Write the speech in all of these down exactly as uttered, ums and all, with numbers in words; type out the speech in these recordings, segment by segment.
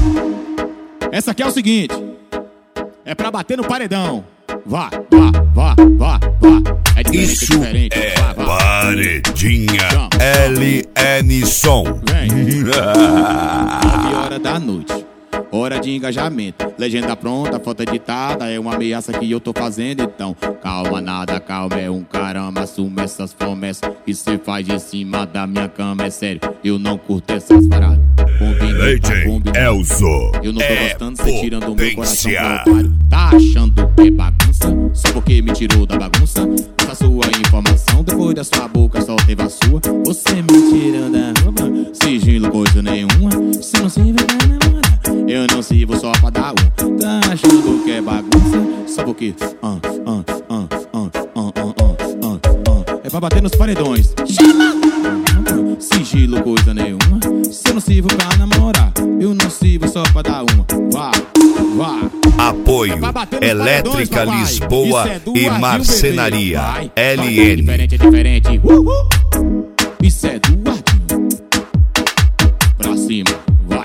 Essa aqui é o seguinte, é pra bater no paredão. Vá, vá, vá, vá, vá. É diferente, Isso é diferente. é Vá, vá. Paredinha L N Som. Vem. nove horas da noite, hora de engajamento. Legenda pronta, foto editada. É uma ameaça que eu tô fazendo. Então, calma, nada, calma. É um caramba, assume essas promessas que cê faz em cima da minha cama. É sério, eu não curto essas paradas. Combina, tá combinado. Elzo. Eu não tô é gostando, cê tirando o meu coração potência. pro otário. Tá achando que é bagunça? Só porque me tirou da bagunça. Essa sua informação, depois da sua boca só teve a sua. Você me tirando da roupa, sigilo coisa nenhuma. Se não se vê pra namorar, eu não sirvo só pra dar um. Tá achando que é bagunça? Só porque ah, ah, ah, ah, ah, ah, ah, ah. É pra bater nos paredões. Chama! Sigilo coisa nenhuma. Se eu não sirvo pra namorar, eu não sirvo só pra dar uma. Vá, vá. Apoio É Elétrica paredões, Lisboa é e Marcenaria Vai, L vai, N. É diferente, é diferente. Uhul. Isso é do Ardinho. Pra cima, vai.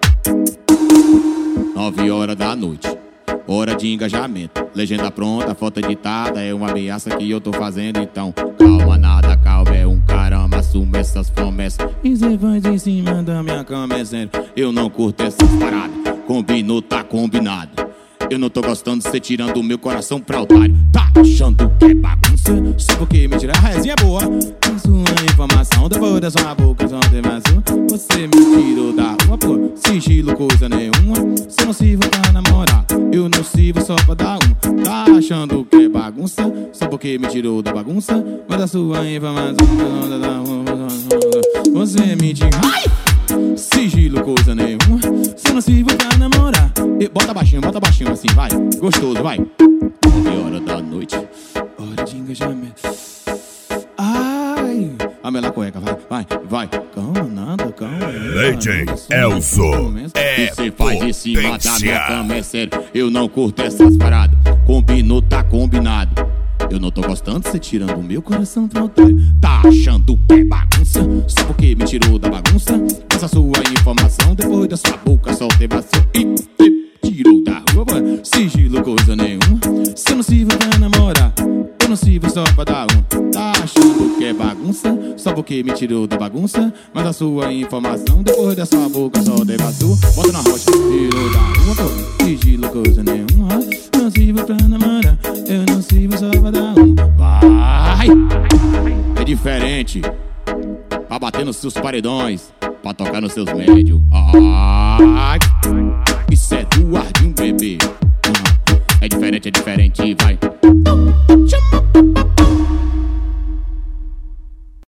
Nove horas da noite, hora de engajamento. Legenda pronta, foto editada. É uma ameaça que eu tô fazendo. Então, calma, nada, calma. É um caramba, assume essas promessas. E cê faz em cima da minha cama, é sério. Eu não curto essas paradas. Combinou, tá combinado. Eu não tô gostando de cê tirando o meu coração pra otário. Tá achando que é bagunça? Só porque me tira a resinha boa. A sua informação, depois da sua boca só teve a sua. Você me tirou da rua, pô. Sigilo coisa nenhuma. Se não sirvo pra namorar, eu não sirvo só pra dar um. Tá achando que é bagunça? Só porque me tirou da bagunça. Mas a sua informação, você me tirou. Ai! Sigilo coisa nenhuma. Se não sirvo pra namorar, e bota baixinho, bota baixinho assim, vai. Gostoso, vai. Nove horas da noite, hora de engajamento. Ai, a mela cueca, vai, vai, vai. Calma, nada, calma. D J Elzo é Você faz em cima da minha potência. cama, é sério. Eu não curto essas paradas. Combinou, tá combinado. Eu não tô gostando de você tirando o meu coração pro otário. Tá achando que é bagunça? Só porque me tirou da bagunça. Essa sua informação, depois da sua boca só teve a sua. E tirou da rua, sigilo coisa nenhuma. Se eu não sirvo pra namorar, eu não sirvo só pra dar um. Tá achando que é bagunça? Só porque me tirou da bagunça. Mas a sua informação, depois da sua boca só teve a sua. Bota na rocha, tirou da rua, pô. Sigilo coisa nenhuma. Não sirvo pra namorar, eu não sirvo só pra dar um. Vai! É diferente. Pra bater nos seus paredões, pra tocar nos seus médios. Ai! Isso é do Ardinho, bebê. É diferente, é diferente, vai.